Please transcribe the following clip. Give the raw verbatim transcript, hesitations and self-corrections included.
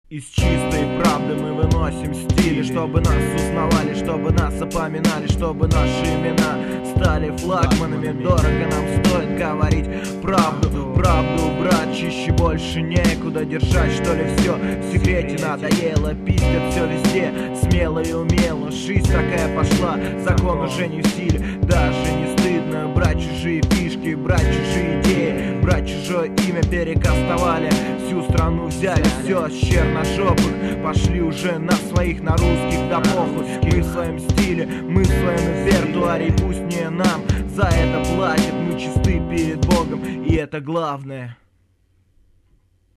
Из чистой правды мы выносим стили, чтобы нас узнавали, чтобы нас запоминали, чтобы наши имена стали флагманами. Дорого нам стоит говорить правду, правду брать чище, больше некуда держать, что ли, все в секрете надоело. Пиздят все везде, смело и умело. Жизнь такая пошла, закон уже не в силе. Даже не стыдно брать чужие фишки, брать чужие идеи, брать чужое имя, перекастовали, всю страну взяли, все с черножопых пошли уже на своих, на русских, да похуй. Мы в своем стиле, мы в своем репертуаре, пусть не нам за это платят, мы чисты перед Богом, и это главное.